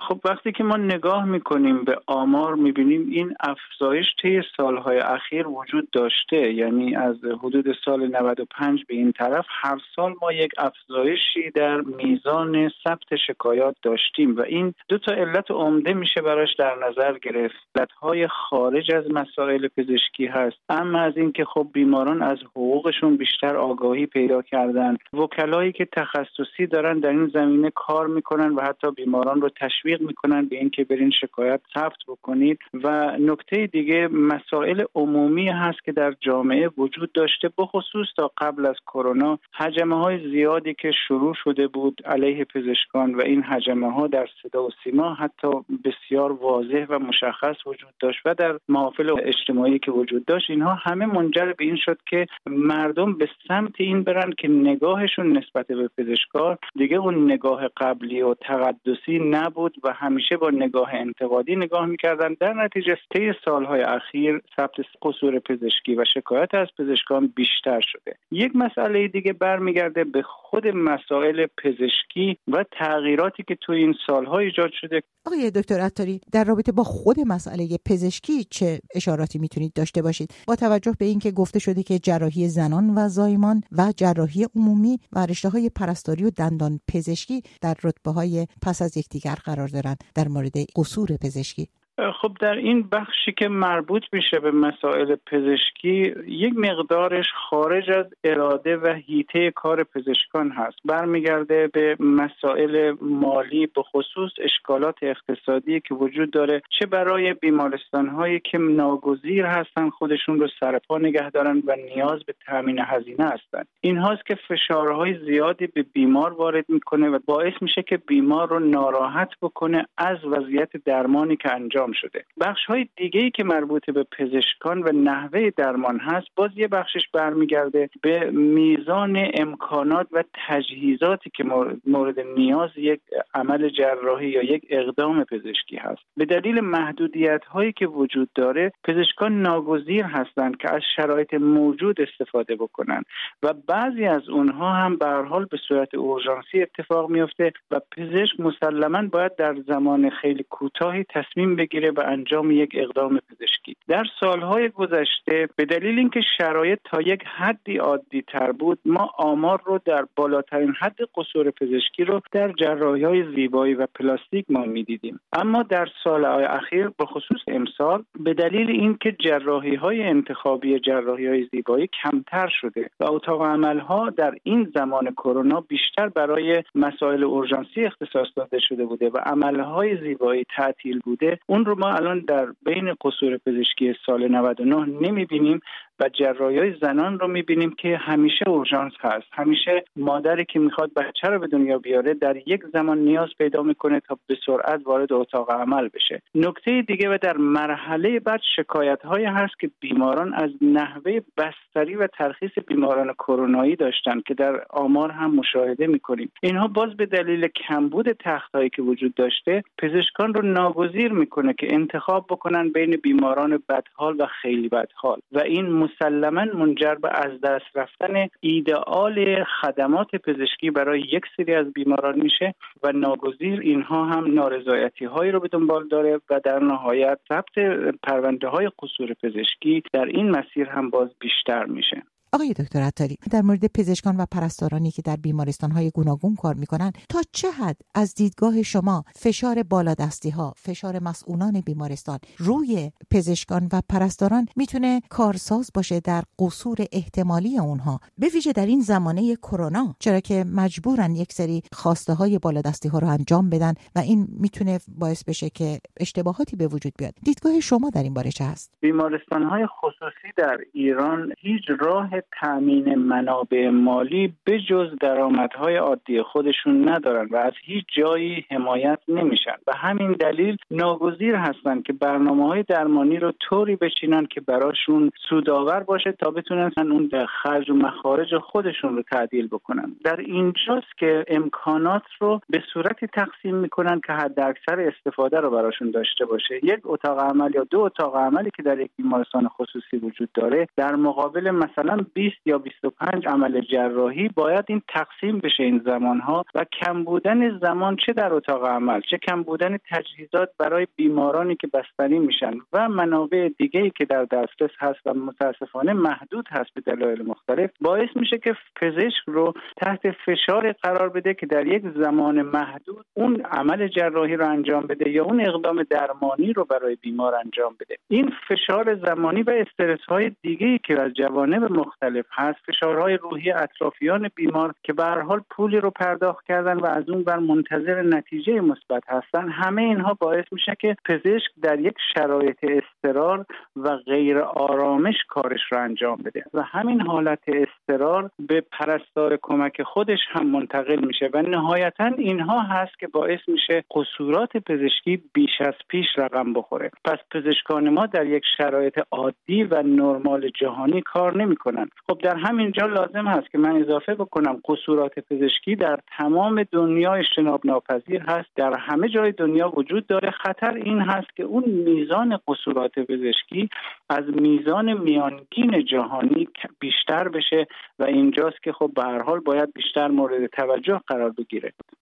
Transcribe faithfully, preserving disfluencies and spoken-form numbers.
خب وقتی که ما نگاه میکنیم به آمار میبینیم این افزایش طی سالهای اخیر وجود داشته، یعنی از حدود سال نود و پنج به این طرف هر سال ما یک افزایشی در میزان ثبت شکایات داشتیم و این دو تا علت عمده میشه براش در نظر گرفت. علتهای خارج از مسائل پزشکی هست، اما از این که خب بیماران از حقوقشون بیشتر آگاهی پیدا کردن، وکلایی که تخصصی دارن در این زمینه کار میکنن و حتی بیماران رو تشویق میکنن به این که برین شکایت ثبت بکنید. و نکته دیگه مسائل عمومی هست که در جامعه وجود داشته، بخصوص تا قبل از کرونا هجمه‌های زیادی که شروع شده بود علیه پزشکان و این هجمه‌ها در صدا و سیما حتی بسیار واضح و مشخص وجود داشت و در محافل اجتماعی که وجود داشت. اینها همه منجر به این شد که مردم به سمت این برن که نگاهشون نسبت به پزشکان دیگه اون نگاه قبلی و تقدسی نبود و همیشه با نگاه انتقادی نگاه می‌کردن. در نتیجه طی سالهای اخیر ثبت قصور پزشکی و شکایت از پزشکان بیشتر شده. یک مسئله دیگه برمیگرده به خود مسائل پزشکی و تغییراتی که توی این سالها ایجاد شده. آقای دکتر عطاری، در رابطه با خود مسئله پزشکی چه اشاراتی میتونید داشته باشید با توجه به اینکه گفته شده که جراحی زنان و زایمان و جراحی عمومی و رشته‌های پرستاری و دندان پزشکی در رتبه‌های پس از یکدیگر قرار دارند در مورد قصور پزشکی؟ خب در این بخشی که مربوط میشه به مسائل پزشکی یک مقدارش خارج از اراده و حیطه کار پزشکان هست، برمیگرده به مسائل مالی، به خصوص اشکالات اقتصادی که وجود داره، چه برای بیمارستان‌هایی که ناگزیر هستن خودشون رو سرپا نگه دارن و نیاز به تامین هزینه هستن. این هاست که فشارهای زیادی به بیمار وارد میکنه و باعث میشه که بیمار رو ناراحت بکنه از وضعیت درمانی که انجام شده. بخش‌های دیگه‌ای که مربوط به پزشکان و نحوه درمان هست، باز یه بخشش برمیگرده به میزان امکانات و تجهیزاتی که مورد نیاز یک عمل جراحی یا یک اقدام پزشکی هست. به دلیل محدودیت‌هایی که وجود داره، پزشکان ناگزیر هستند که از شرایط موجود استفاده بکنن و بعضی از اونها هم به هر حال به صورت اورژانسی اتفاق میفته و پزشک مسلماً باید در زمان خیلی کوتاهی تصمیم بگیره به انجام یک اقدام پزشکی. در سالهای گذشته به دلیل اینکه شرایط تا یک حدی عادی تر بود، ما آمار رو در بالاترین حد قصور پزشکی رو در جراحی‌های زیبایی و پلاستیک ما می‌دیدیم. اما در سالهای اخیر به خصوص امسال به دلیل اینکه جراحی‌های انتخابی جراحی‌های زیبایی کمتر شده و اتاق عمل‌ها در این زمان کرونا بیشتر برای مسائل اورژانسی اختصاص داده شده بوده و عمل‌های زیبایی تعطیل بوده، اون رو ما الان در بین قصور پزشکی سال نود و نه نمی‌بینیم و جراحی‌های زنان رو می‌بینیم که همیشه اورژانس هست. همیشه مادری که می‌خواد بچه رو به دنیا بیاره در یک زمان نیاز پیدا می‌کنه تا به سرعت وارد اتاق عمل بشه. نکته دیگه و در مرحله بعد شکایت‌هایی هست که بیماران از نحوه بستری و ترخیص بیماران کرونایی داشتن که در آمار هم مشاهده می‌کنیم. اینها باز به دلیل کمبود تخت‌هایی که وجود داشته، پزشکان رو ناگزیر می‌کنه که انتخاب بکنن بین بیماران بدحال و خیلی بدحال و این مسلماً منجر به از دست رفتن ایدئال خدمات پزشکی برای یک سری از بیماران میشه و ناگزیر اینها هم نارضایتی هایی رو به دنبال داره و در نهایت ثبت پرونده های قصور پزشکی در این مسیر هم باز بیشتر میشه. آقای دکتر عطاری، در مورد پزشکان و پرستارانی که در بیمارستان‌های گوناگون کار می‌کنند، تا چه حد از دیدگاه شما فشار بالادستی‌ها، فشار مسئولان بیمارستان روی پزشکان و پرستاران میتونه کارساز باشه در قصور احتمالی اونها، به ویژه در این زمانه کرونا، چرا که مجبورن یک سری خواسته‌های بالادستی‌ها رو انجام بدن و این میتونه باعث بشه که اشتباهاتی به وجود بیاد. دیدگاه شما در این باره چه هست؟ بیمارستان‌های خصوصی در ایران هیچ راه تامین منابع مالی به جز درآمدهای عادی خودشون ندارن و از هیچ جایی حمایت نمیشن و همین دلیل ناگزیر هستن که برنامه‌های درمانی رو طوری بچینن که براشون سودآور باشه تا بتونن اون خرج و مخارج خودشون رو تعدیل بکنن. در اینجاست که امکانات رو به صورتی تقسیم میکنن که حداکثر استفاده رو براشون داشته باشه. یک اتاق عمل یا دو اتاق عملی که در یک بیمارستان خصوصی وجود داره در مقابل مثلا بیست یا بیست و پنج عمل جراحی باید این تقسیم بشه این زمانها و کم بودن زمان چه در اتاق عمل چه کم بودن تجهیزات برای بیمارانی که بستری میشن و منابع دیگه‌ای که در دسترس هست و متاسفانه محدود هست به دلایل مختلف باعث میشه که پزشک رو تحت فشار قرار بده که در یک زمان محدود اون عمل جراحی رو انجام بده یا اون اقدام درمانی رو برای بیمار انجام بده. این فشار زمانی و استرس‌های دیگه‌ای که از جوانب مختلف هست، فشارهای روحی اطرافیان بیمار که به هر حال پولی رو پرداخت کردن و از اون بر منتظر نتیجه مثبت هستن، همه اینها باعث میشه که پزشک در یک شرایط اضطرار و غیر آرامش کارش رو انجام بده و همین حالت اضطرار به پرستار کمک خودش هم منتقل میشه و نهایتاً اینها هست که باعث میشه قصورات پزشکی بیش از پیش رقم بخوره. پس پزشکان ما در یک شرایط عادی و نرمال جهانی کار نمی‌کنن. خب در همین جا لازم هست که من اضافه بکنم قصورات پزشکی در تمام دنیا اجتناب ناپذیر هست، در همه جای دنیا وجود داره. خطر این هست که اون میزان قصورات پزشکی از میزان میانگین جهانی بیشتر بشه و اینجاست که خب به هر حال باید بیشتر مورد توجه قرار بگیره.